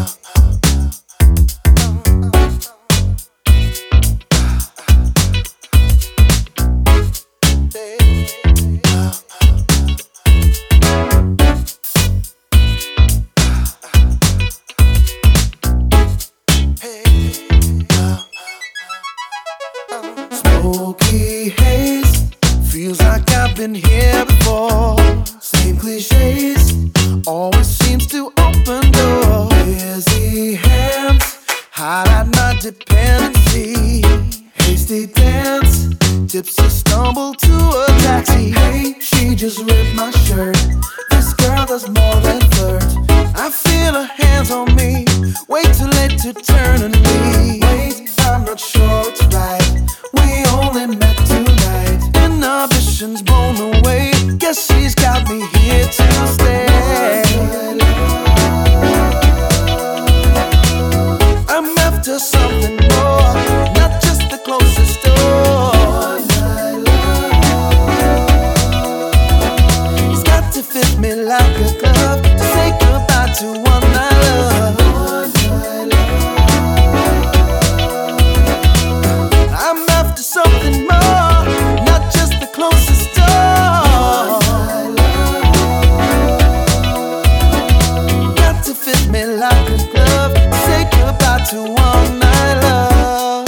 Smoky haze, feels like I've been here before. Same cliches, always seems to open doors. Busy hands, highlight my dependency. Hasty dance, tipsy stumble to a taxi. Hey, she just ripped my shirt. This girl does more than flirt. I feel her hands on me, way too late to turn and leave. Wait, I'm not sure it's right. We only met tonight. Inhibitions blown away. Guess she's got me here to stay. I'm after something more, not just the closest door. It's got to fit me like a glove to say goodbye to one night love. I'm after something more, not just the closest door. Got to fit me like a glove to say goodbye to one night love.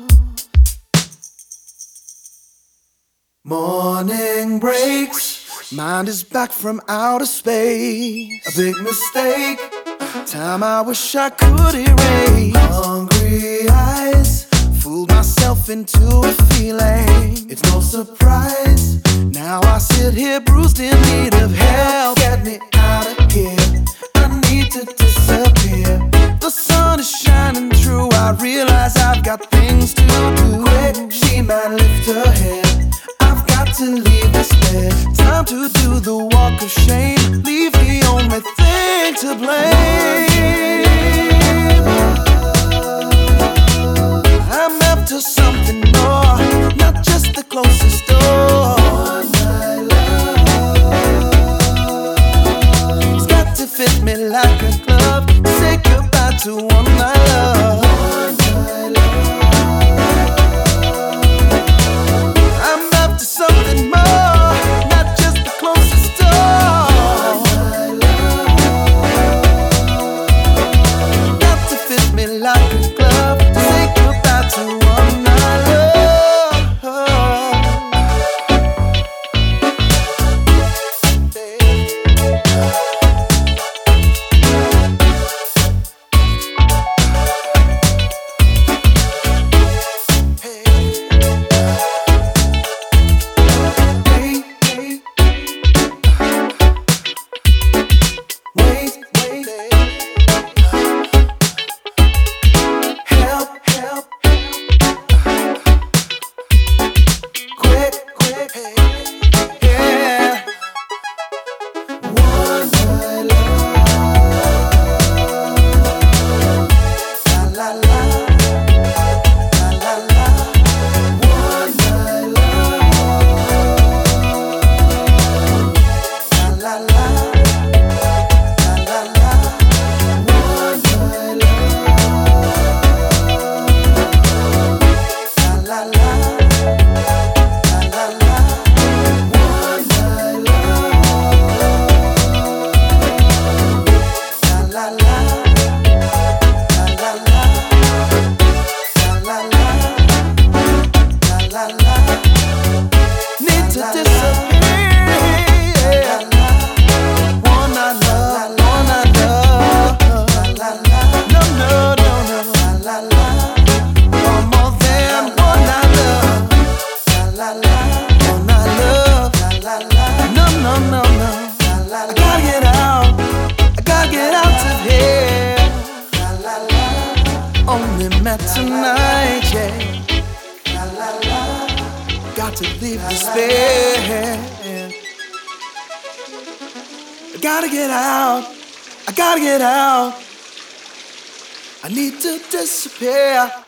Morning breaks, mind is back from outer space. A big mistake, time I wish I could erase. Hungry eyes, fooled myself into a feeling. It's no surprise, now I sit here bruised in need of help. Get me out of here, I need to disappear. The sun is shining through, I realize I've got things to do. Quick, she might lift her head, I've got to leave this bed. Time to do the walk of shame, leave the only thing to blame. I'm after something more, not just the closest door. It's got to fit me like a glove, say goodbye to one night love. I'm after something more, not just the closest door. Got to fit me like a glove, say goodbye to one night love. Tonight, yeah. Got to leave this bed. I gotta get out. I gotta get out. I need to disappear.